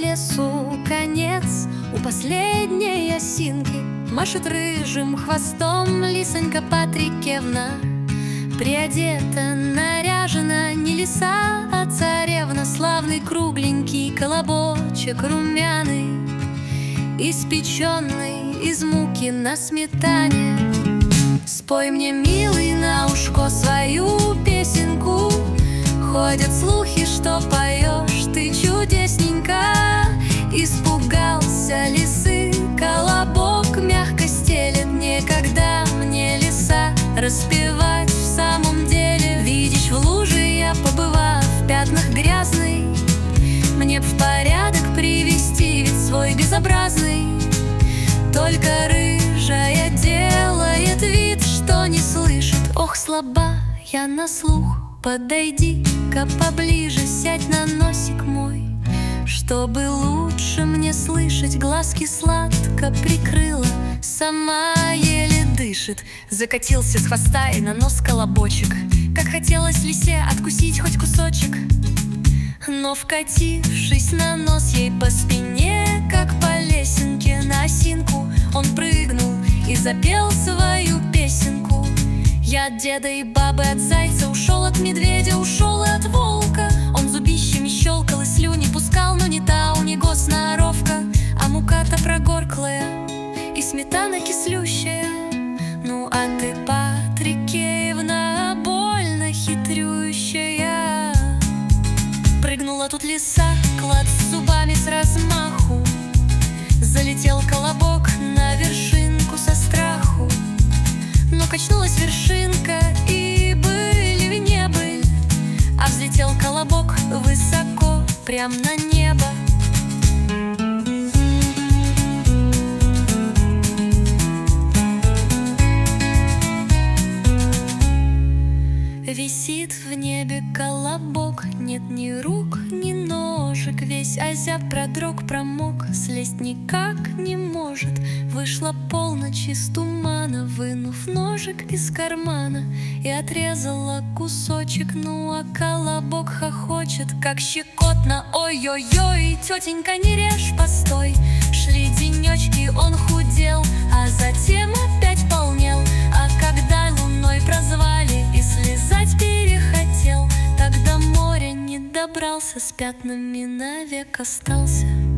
лесу конец, у последней осинки машет рыжим хвостом лисонька Патрикевна. Приодета, наряжена не лиса, а царевна. Славный кругленький колобочек румяный, испеченный из муки на сметане. Спой мне, милый, на ушко свою песенку. Ходят слухи, что поешь ты чудесненько. Испугался лисы колобок, мягко стелет. Некогда мне лиса распевать в самом деле. Видишь, в луже я побывав, в пятнах грязный. Мне б в порядок привести вид свой безобразный. Только рыжая делает вид, что не слышит. Ох, слаба я на слух, подойди-ка поближе, сядь на носик мой, чтобы лучше мне слышать. Глазки сладко прикрыла, сама еле дышит. Закатился с хвоста и на нос колобочек. Как хотелось лисе откусить хоть кусочек, но, вкатившись на нос ей по спине, как по лесенке на осинку, он прыгнул и запел свою песенку. Я от деда и бабы, от зайца, ушел от медведя, ушел и от волка. Он зубищами щелкал и слюни пускал, но не та у него сноровка, а мука-то прогорклая и сметана кислющая. Ну а ты, Патрикевна, больно хитрющая. Прыгнула тут лиса, клад с зубами с размаху. Залетел колобок на вершинку со страху. Но качнулась вершинка, и быль в небыль, а взлетел колобок высоко, прям на небо. Висит в небе колобок, нет ни рук, ни ножек. Весь озяб, продрог, промок, слезть никак не может. Вышла полночь из тумана, вынув ножик из кармана, и отрезала кусочек. Ну а колобок хохочет, как щекотно. Ой-ой-ой, тетенька, не режь, постой. Шли денечки, он худел, а затем опять полнел. А когда луной прозвали и слезать перехотел, тогда моря не добрался, с пятнами навек остался.